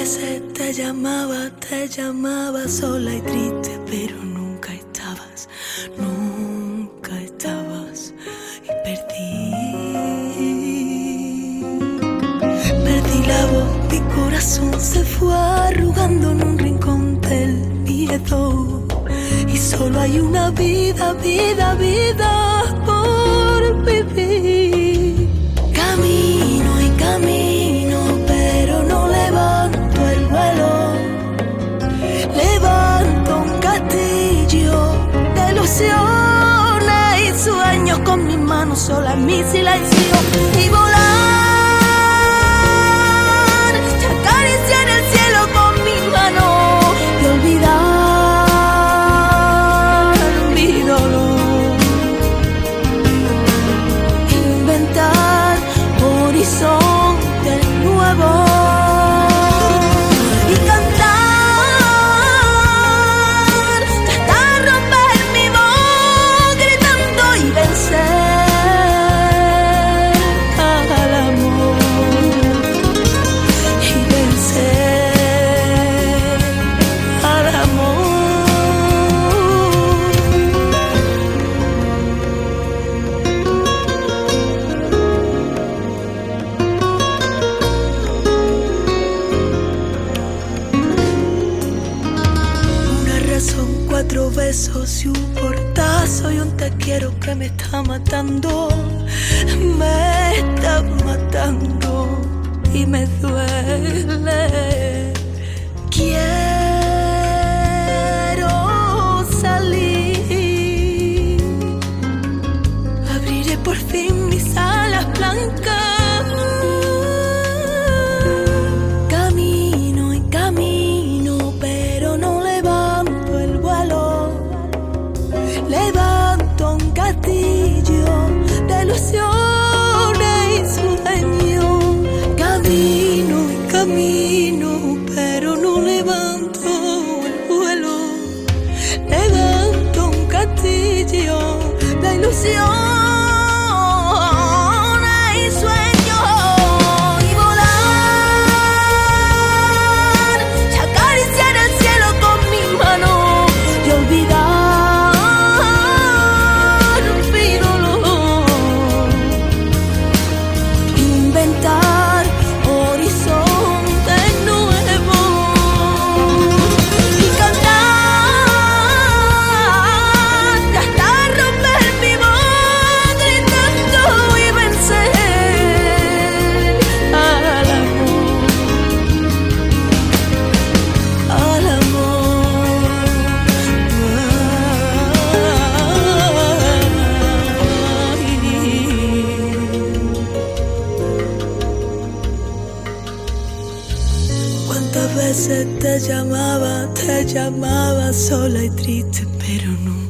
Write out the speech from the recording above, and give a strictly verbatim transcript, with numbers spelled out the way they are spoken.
veces te llamaba, te llamaba sola y triste, pero nunca estabas, nunca estabas. Y perdí, perdí la voz, mi corazón se fue arrugando en un rincón del miedo. Y solo hay una vida, vida, vida por vivir. Camino y camino, pero no levanto el vuelo. Levanto un castillo de ilusiones y sueños con mis manos sola en mi silencio. Y volar, y acariciar el cielo con mis manos y olvidar mi dolor. Inventar horizontes nuevos. Cuatro besos y un portazo y un te quiero que me está matando, me está matando y me duele. Quiero salir, abriré por fin mis alas blancas. Camino y camino, pero no levanto un castillo de ilusiones y sueños. Camino y camino, pero no levanto el vuelo. Levanto un castillo de ilusiones. ¿Cuántas veces te llamaba, te llamaba sola y triste, pero no